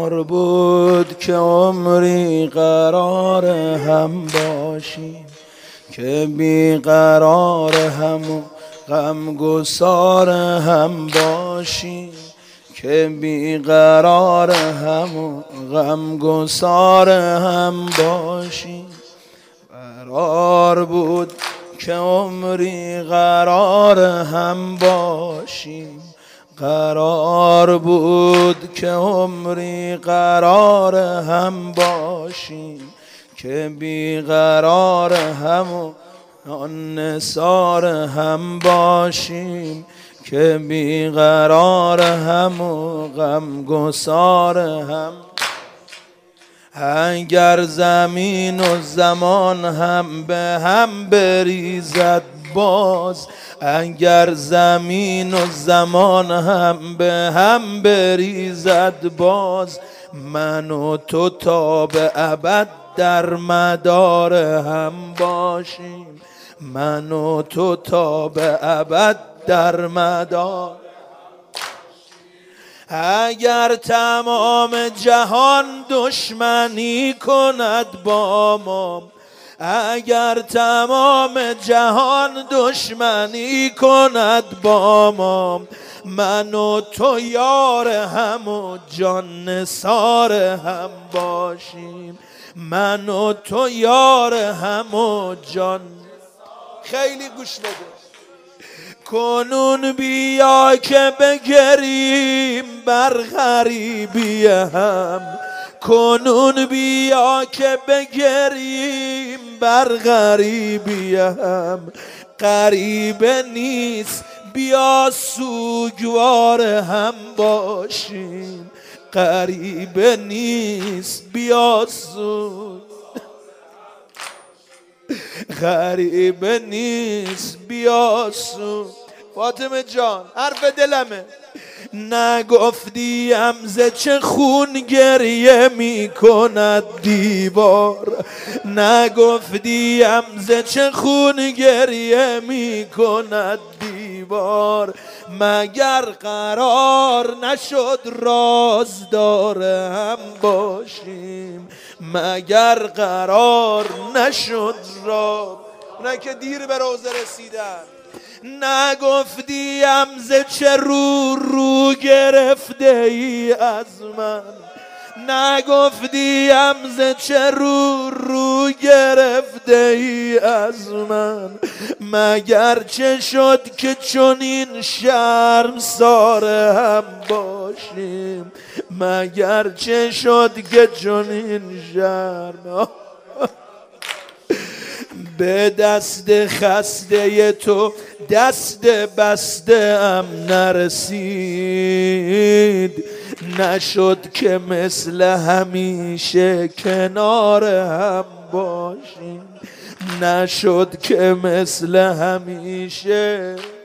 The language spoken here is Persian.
قرار بود که عمری قرار هم باشیم، که بیقرار هم و غمگسار هم باشیم، که بیقرار هم و غمگسار هم باشیم. قرار بود که عمری قرار هم باشیم، قرار بود که عمری قرار هم باشیم، که بیقرار هم و نثار هم باشیم، که بیقرار هم و غمگسار هم. اگر زمین و زمان هم به هم بریزد باز، اگر زمین و زمان هم به هم بریزد باز، من و تو تا به ابد در مدار هم باشیم، من و تو تا به ابد در مدار. اگر تمام جهان دشمنی کند با ما، اگر تمام جهان دشمنی کند با ما، من و تو یار هم و جان نثار هم باشیم، من و تو یار هم و جان. خیلی گوش بده. کنون بیا که بگریم بر غریبی هم، کنون بیا که بگریم بر غریبی هم. غریبه نیست بیا سوگوار هم باشیم، غریبه نیست بیا غریبه نیست بیا فاطمه جان حرف دلمه. نگفتیم ز چه خون گریه می کند دیوار، نگفتیم ز چه خون گریه می کند دیوار. مگر قرار نشد رازدار هم باشیم، مگر قرار نشد اونایی که دیر به روزه رسیدن. نگفتیم ز چه رو گرفته ای از من، نگفتیم ز چه رو گرفته ای از من. مگر چه شد که چنین شرمسار هم باشیم، مگر چه شد که چنین شرم. به دست خسته تو دست بسته ام نرسید، نشد که مثل همیشه کنار هم باشیم، نشد که مثل همیشه